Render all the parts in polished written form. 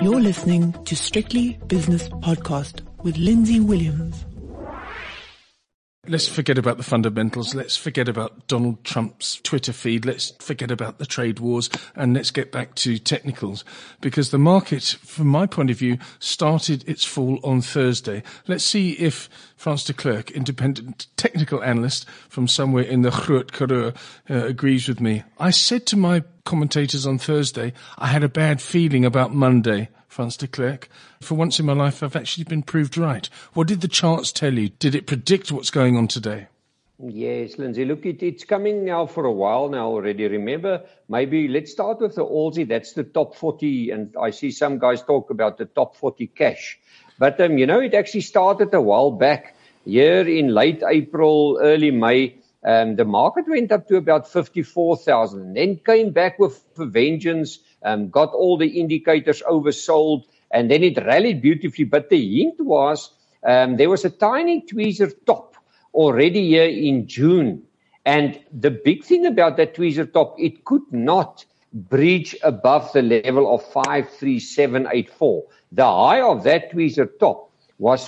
You're listening to Strictly Business Podcast with Lindsay Williams. Let's forget about the fundamentals. Let's forget about Donald Trump's Twitter feed. Let's forget about the trade wars, and let's get back to technicals, because the market, from my point of view, started its fall on Thursday. Let's see if Frans de Klerk, independent technical analyst from somewhere in the Groot Karoo, agrees with me. I said to my commentators on Thursday, I had a bad feeling about Monday, Frans de Klerk. For once in my life, I've actually been proved right. What did the charts tell you? Did it predict what's going on today? Yes, Lindsay, look, it's coming now for a while now already. Remember, maybe let's start with the Aussie. That's the top 40, and I see some guys talk about the top 40 cash. But, it actually started a while back, here in late April, early May. The market went up to about 54,000, then came back with a vengeance, got all the indicators oversold, and then it rallied beautifully. But the hint was there was a tiny tweezer top already here in June. And the big thing about that tweezer top, it could not breach above the level of 53784. The high of that tweezer top was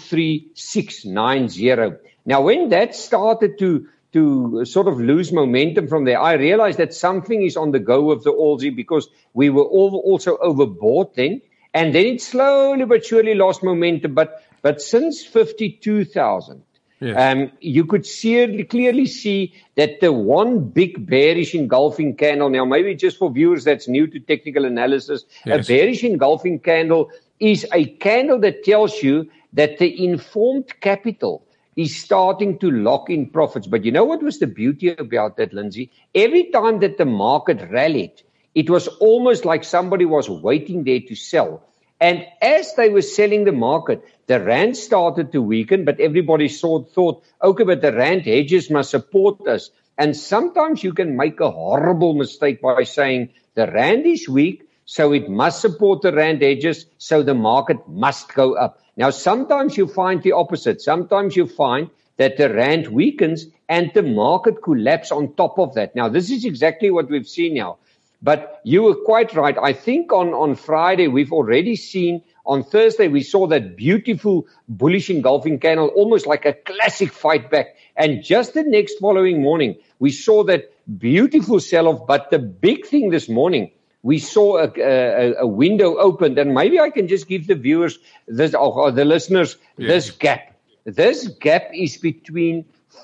53690. Now, when that started to sort of lose momentum from there, I realized that something is on the go with the Aussie, because we were also overbought then. And then it slowly but surely lost momentum. But since 52,000, yes, you could clearly see that the one big bearish engulfing candle, now maybe just for viewers that's new to technical analysis, yes, a bearish engulfing candle is a candle that tells you that the informed capital is starting to lock in profits. But you know what was the beauty about that, Lindsay? Every time that the market rallied, it was almost like somebody was waiting there to sell. And as they were selling the market, the rand started to weaken, but everybody thought, okay, but the rand hedges must support us. And sometimes you can make a horrible mistake by saying the rand is weak, so it must support the rand hedges, so the market must go up. Now, sometimes you find the opposite. Sometimes you find that the rand weakens and the market collapses on top of that. Now, this is exactly what we've seen now. But you were quite right. I think on Friday, we've already seen, on Thursday, we saw that beautiful bullish engulfing candle, almost like a classic fight back. And just the next following morning, we saw that beautiful sell-off. But the big thing this morning, we saw a window opened, and maybe I can just give the viewers this, or the listeners, yes, this gap. This gap is between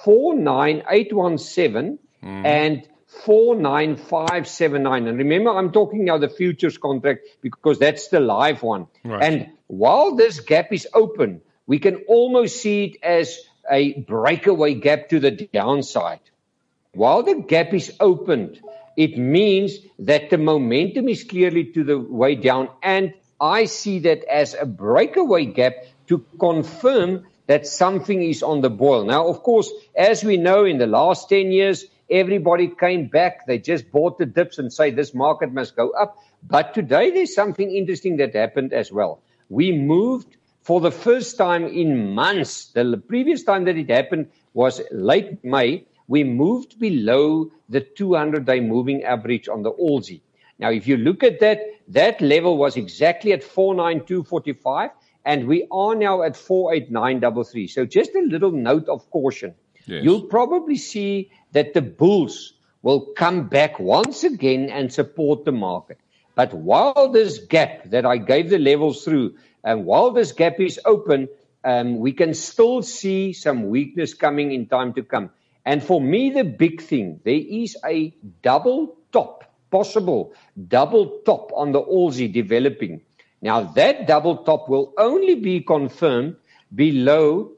49817 and 49579. And remember, I'm talking now the futures contract, because that's the live one. Right. And while this gap is open, we can almost see it as a breakaway gap to the downside. While the gap is opened, it means that the momentum is clearly to the way down. And I see that as a breakaway gap to confirm that something is on the boil. Now, of course, as we know, in the last 10 years, everybody came back. They just bought the dips and say this market must go up. But today there's something interesting that happened as well. We moved for the first time in months. The previous time that it happened was late May. We moved below the 200-day moving average on the Aussie. Now, if you look at that level was exactly at 49245, and we are now at 48933. So just a little note of caution. Yes. You'll probably see that the bulls will come back once again and support the market. But while this gap that I gave the levels through, and while this gap is open, we can still see some weakness coming in time to come. And for me, the big thing, there is a double top, possible double top on the Aussie developing. Now, that double top will only be confirmed below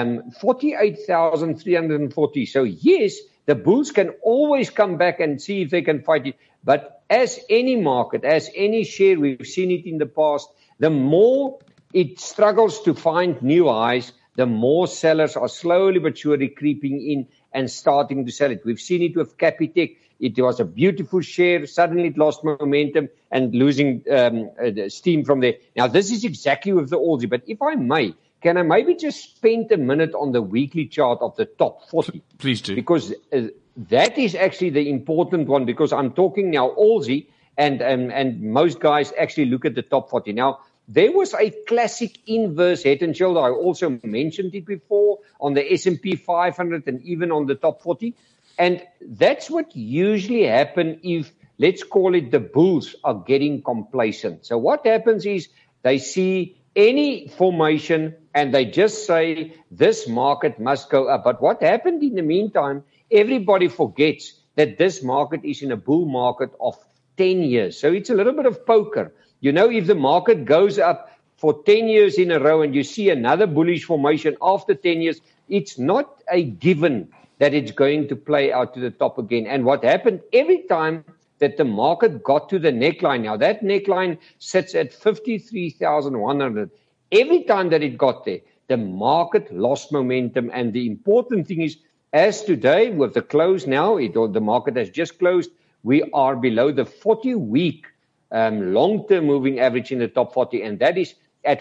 48,340. So, yes, the bulls can always come back and see if they can fight it. But as any market, as any share, we've seen it in the past, the more it struggles to find new highs, the more sellers are slowly but surely creeping in and starting to sell it. We've seen it with Capitec. It was a beautiful share. Suddenly it lost momentum and losing steam from there. Now, this is exactly with the Aussie. But if I may, can I maybe just spend a minute on the weekly chart of the top 40? Please do. Because that is actually the important one, because I'm talking now Aussie, and most guys actually look at the top 40. Now, there was a classic inverse head and shoulder. I also mentioned it before on the S&P 500 and even on the top 40. And that's what usually happens if, let's call it, the bulls are getting complacent. So what happens is they see any formation and they just say this market must go up. But what happened in the meantime, everybody forgets that this market is in a bull market of 10 years. So it's a little bit of poker. You know, if the market goes up for 10 years in a row and you see another bullish formation after 10 years, it's not a given that it's going to play out to the top again. And what happened every time that the market got to the neckline, now that neckline sits at 53,100. Every time that it got there, the market lost momentum. And the important thing is, as today with the close now, the market has just closed, we are below the 40-week long-term moving average in the top 40, and that is at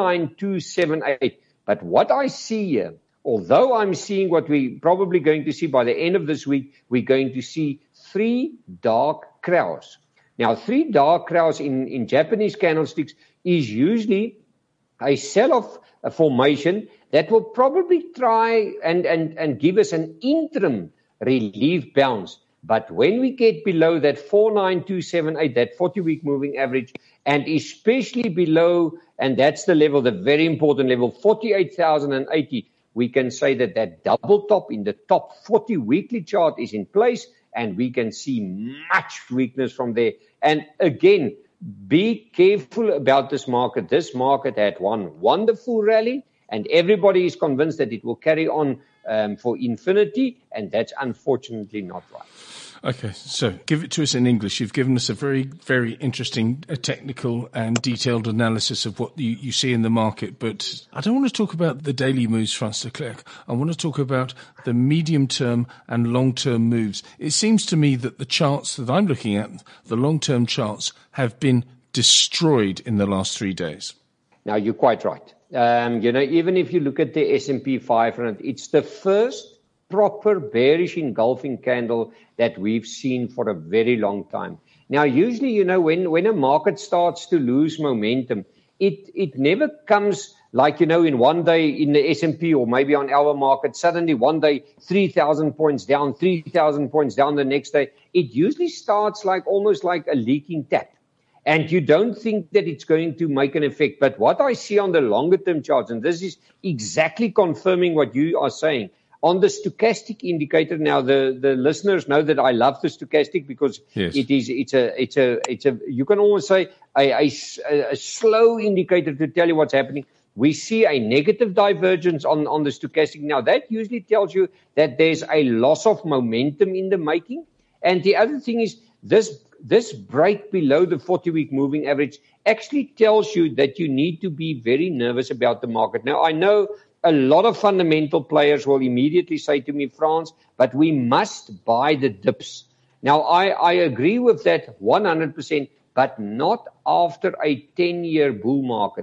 49278. But what I see here, although I'm seeing what we're probably going to see by the end of this week, we're going to see 3 dark crows. Now, 3 dark crows in Japanese candlesticks is usually a sell-off formation that will probably try and give us an interim relief bounce. But when we get below that 49278, that 40-week moving average, and especially below, and that's the level, the very important level, 48,080, we can say that that double top in the top 40 weekly chart is in place, and we can see much weakness from there. And again, be careful about this market. This market had one wonderful rally, and everybody is convinced that it will carry on for infinity, and that's unfortunately not right. Okay, so give it to us in English. You've given us a very, very interesting technical and detailed analysis of what you see in the market, but I don't want to talk about the daily moves, Frans de Klerk. I want to talk about the medium-term and long-term moves. It seems to me that the charts that I'm looking at, the long-term charts, have been destroyed in the last 3 days. Now, you're quite right. Even if you look at the S&P 500, it's the first proper bearish engulfing candle that we've seen for a very long time. Now, usually, when a market starts to lose momentum, it never comes like, in one day in the S&P or maybe on our market, suddenly one day 3,000 points down, 3,000 points down the next day. It usually starts almost like a leaking tap. And you don't think that it's going to make an effect. But what I see on the longer term charts, and this is exactly confirming what you are saying, on the stochastic indicator, now the listeners know that I love the stochastic because yes, it's a you can almost say a slow indicator to tell you what's happening. We see a negative divergence on the stochastic. Now that usually tells you that there's a loss of momentum in the making. And the other thing is this break below the 40-week moving average actually tells you that you need to be very nervous about the market. Now I know a lot of fundamental players will immediately say to me, Frans, but we must buy the dips. Now, I agree with that 100%, but not after a 10-year bull market.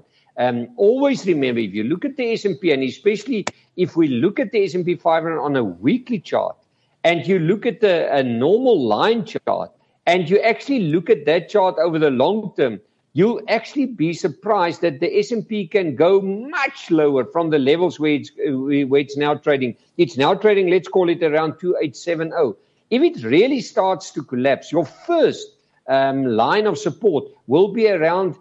Always remember, if you look at the S&P, and especially if we look at the S&P 500 on a weekly chart, and you look at a normal line chart, and you actually look at that chart over the long term, you'll actually be surprised that the S&P can go much lower from the levels where it's now trading. It's now trading, let's call it around 2870. If it really starts to collapse, your first line of support will be around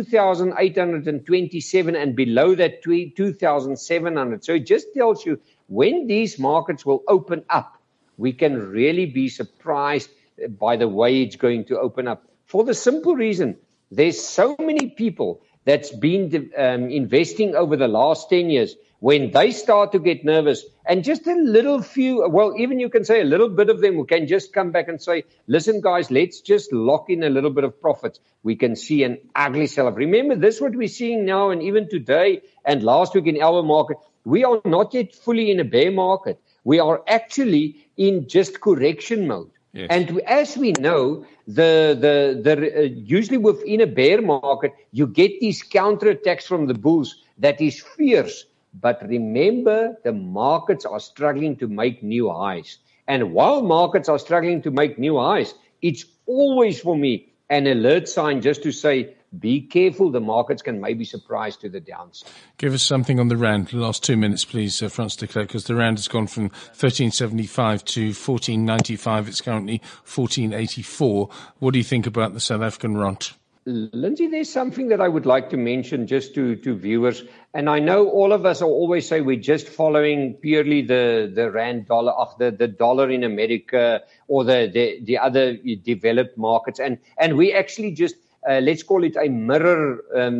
2,827 and below that 2,700. So it just tells you when these markets will open up, we can really be surprised by the way it's going to open up. For the simple reason, there's so many people that's been investing over the last 10 years. When they start to get nervous, and just a little few, well, even you can say a little bit of them can just come back and say, listen, guys, let's just lock in a little bit of profits. We can see an ugly sell-off. Remember, this is what we're seeing now, and even today and last week in our market, we are not yet fully in a bear market. We are actually in just correction mode. Yes. And as we know, usually within a bear market, you get these counterattacks from the bulls that is fierce. But remember, the markets are struggling to make new highs. And while markets are struggling to make new highs, it's always for me an alert sign just to say, be careful, the markets can maybe surprise to the downside. Give us something on the Rand. The last 2 minutes, please, Frans de Klerk, because the Rand has gone from 13.75 to 14.95. It's currently 14.84. What do you think about the South African Rand? Lindsay, there's something that I would like to mention just to viewers. And I know all of us will always say we're just following purely the Rand dollar, the dollar in America or the other developed markets. And we actually just, let's call it a mirror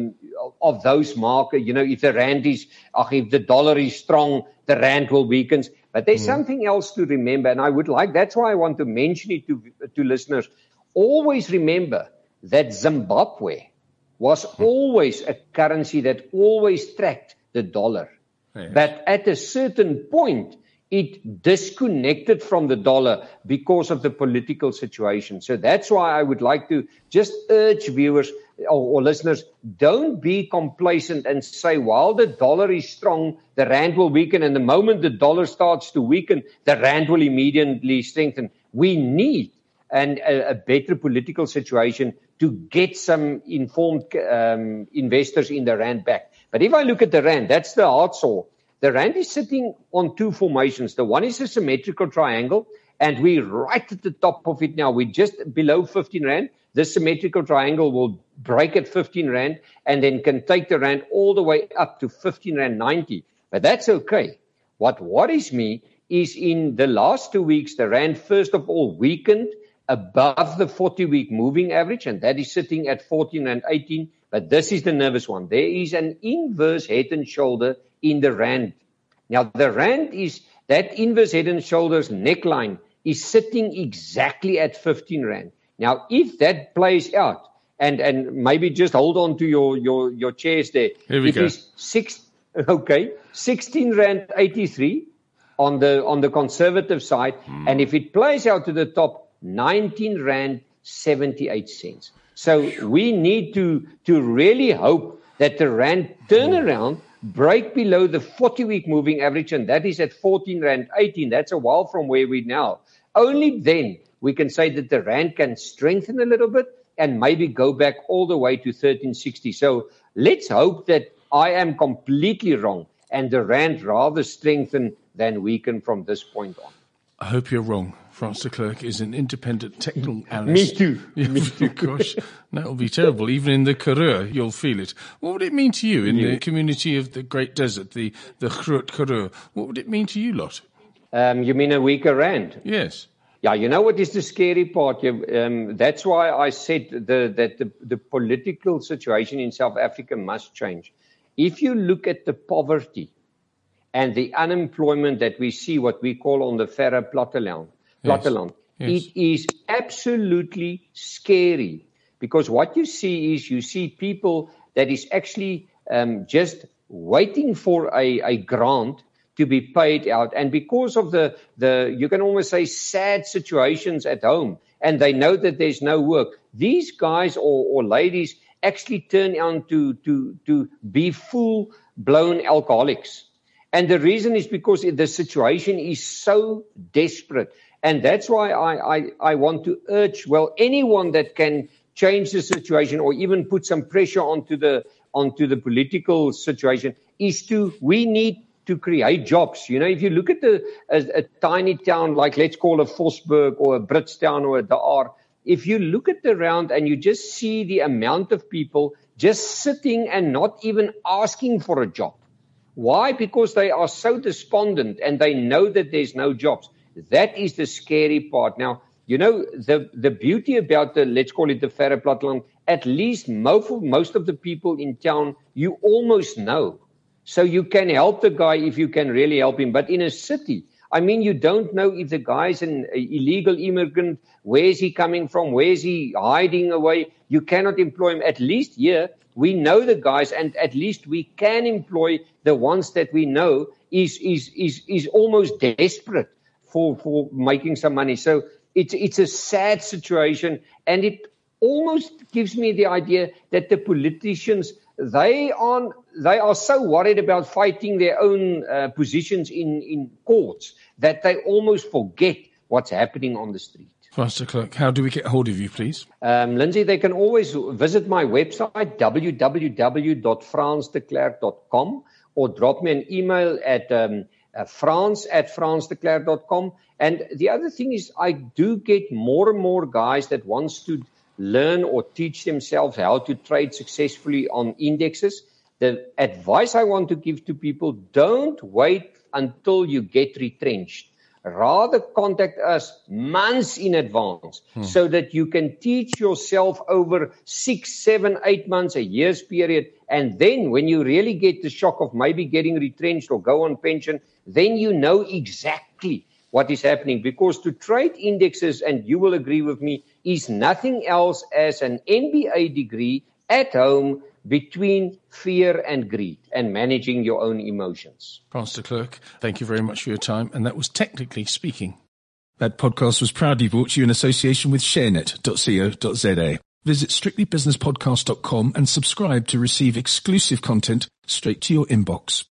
of those markets. You know, if the Rand is, if the dollar is strong, the Rand will weaken. But there's something else to remember. And I would like, that's why I want to mention it to listeners. Always remember that Zimbabwe was always a currency that always tracked the dollar. Yes. But at a certain point, it disconnected from the dollar because of the political situation. So that's why I would like to just urge viewers or listeners, don't be complacent and say, while the dollar is strong, the Rand will weaken. And the moment the dollar starts to weaken, the Rand will immediately strengthen. We need a better political situation to get some informed investors in the Rand back. But if I look at the Rand, that's the hard saw. The Rand is sitting on two formations. The one is a symmetrical triangle, and we're right at the top of it now. We're just below 15 Rand. This symmetrical triangle will break at 15 Rand and then can take the Rand all the way up to 15 Rand 90. But that's okay. What worries me is in the last 2 weeks, the Rand first of all weakened above the 40-week moving average, and that is sitting at 14 and 18. But this is the nervous one. There is an inverse head and shoulder in the Rand. Now, the Rand is, that inverse head and shoulders neckline is sitting exactly at 15 Rand. Now, if that plays out, and maybe just hold on to your chairs there. Here we go. Is 16 Rand 83 on the conservative side, and if it plays out to the top, 19 Rand 78 cents. So we need to really hope that the Rand turn around, break below the 40-week moving average, and that is at 14 Rand 18. That's a while from where we now. Only then we can say that the Rand can strengthen a little bit and maybe go back all the way to 1360. So let's hope that I am completely wrong and the Rand rather strengthen than weaken from this point on. I hope you're wrong. Frans de Klerk is an independent technical analyst. Me too. Me too. Gosh, that will be terrible. Even in the Karoo, you'll feel it. What would it mean to you in the community of the Great Desert, the Groot Karoo? What would it mean to you lot? You mean a weaker Rand? Yes. Yeah, you know what is the scary part? That's why I said that the political situation in South Africa must change. If you look at the poverty and the unemployment that we see, what we call on the Verre Platteland, yes. It is absolutely scary, because what you see is you see people that is actually just waiting for a grant to be paid out. And because of the you can almost say sad situations at home, and they know that there's no work, these guys or ladies actually turn on to be full-blown alcoholics. And the reason is because the situation is so desperate. And that's why I want to urge, well, anyone that can change the situation or even put some pressure onto the political situation we need to create jobs. You know, if you look at a tiny town like, let's call it Vosburg or a Britstown or a Daar, if you look at the round and you just see the amount of people just sitting and not even asking for a job. Why? Because they are so despondent and they know that there's no jobs. That is the scary part. Now, you know, the beauty about let's call it the Verre Platteland, at least most of the people in town, you almost know. So you can help the guy if you can really help him. But in a city, I mean, you don't know if the guy's an illegal immigrant. Where is he coming from? Where is he hiding away? You cannot employ him. At least here, we know the guys, and at least we can employ the ones that we know is almost desperate for making some money. So it's a sad situation, and it almost gives me the idea that the politicians, they are so worried about fighting their own positions in courts that they almost forget what's happening on the street. Franz de Klerk, how do we get hold of you, please? Lindsay, they can always visit my website, www.fransdeklerk.com, or drop me an email at frans@fransdeklerk.com. And the other thing is, I do get more and more guys that wants to learn or teach themselves how to trade successfully on indexes. The advice I want to give to people, don't wait until you get retrenched. Rather contact us months in advance so that you can teach yourself over 6, 7, 8 months, a year's period. And then when you really get the shock of maybe getting retrenched or go on pension, then you know exactly what is happening. Because to trade indexes, and you will agree with me, is nothing else as an MBA degree at home between fear and greed and managing your own emotions. Franz de Klerk, thank you very much for your time. And that was Technically Speaking. That podcast was proudly brought to you in association with sharenet.co.za. Visit strictlybusinesspodcast.com and subscribe to receive exclusive content straight to your inbox.